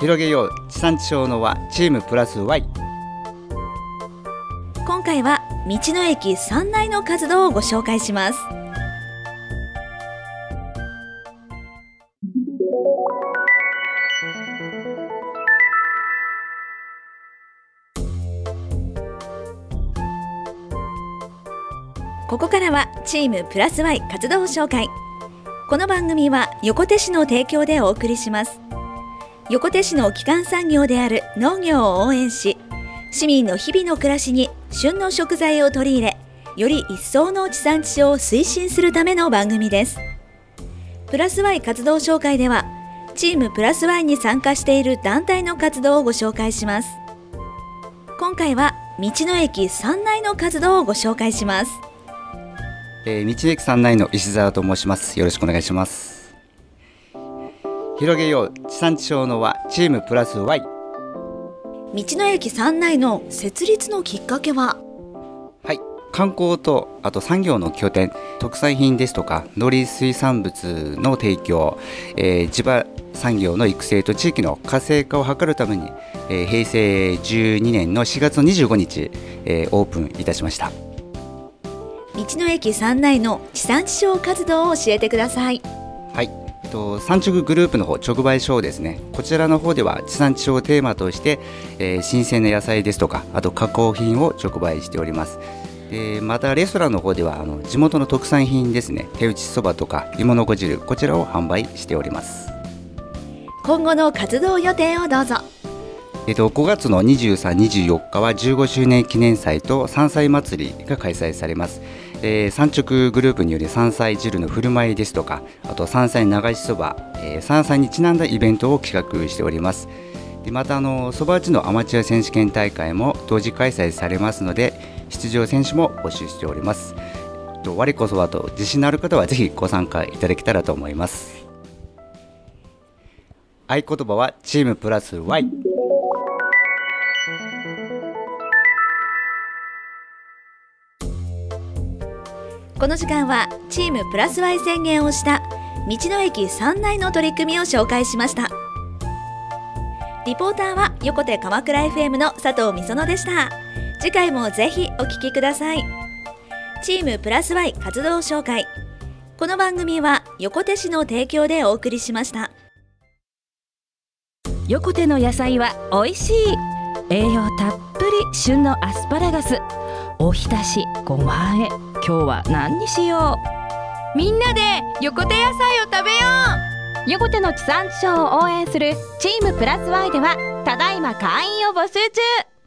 広げよう地産地消の輪チームプラス Y。 今回は道の駅三内の活動をご紹介します。ここからはチームプラス Y 活動紹介。この番組は横手市の提供でお送りします。横手市の基幹産業である農業を応援し、市民の日々の暮らしに旬の食材を取り入れ、より一層の地産地消を推進するための番組です。プラス Y 活動紹介では、チームプラス Y に参加している団体の活動をご紹介します。今回は道の駅三内の活動をご紹介します。 道の駅三内の石澤と申します。よろしくお願いします。広げよう地産地消の輪チームプラス Y。 道の駅三内の設立のきっかけは、 はい、観光とあと産業の拠点、特産品ですとか農林水産物の提供、地場産業の育成と地域の活性化を図るために、平成12年の4月の25日、オープンいたしました。 道の駅三内の地産地消活動を教えてください。 はい、産直グループの方直売所ですね、こちらの方では地産地消をテーマとして、新鮮な野菜ですとかあと加工品を直売しております。またレストランの方では地元の特産品ですね、手打ちそばとか芋のこ汁、こちらを販売しております。 今後の活動予定をどうぞ。 5月の23、24日は15周年記念祭と山菜祭りが開催されます。産直グループによる山菜汁の振る舞いですとか、あと山菜流しそば、山菜にちなんだイベントを企画しております。でまたそば打ちのアマチュア選手権大会も同時開催されますので、出場選手も募集しております。我こそはと自信のある方はぜひご参加いただけたらと思います。合言葉はチームプラス Y。 この時間はチームプラス Y 宣言をした道の駅三内の取り組みを紹介しました。リポーターは横手鎌倉 FM の佐藤美園でした。次回もぜひお聞きください。チームプラス Y 活動紹介。この番組は横手市の提供でお送りしました。 横手の野菜は美味しい。栄養たっぷり旬のアスパラガス、おひたし、ごまあえ、今日は何にしよう。 みんなで横手野菜を食べよう。横手の地産地消を応援するチームプラス Y ではただいま会員を募集中。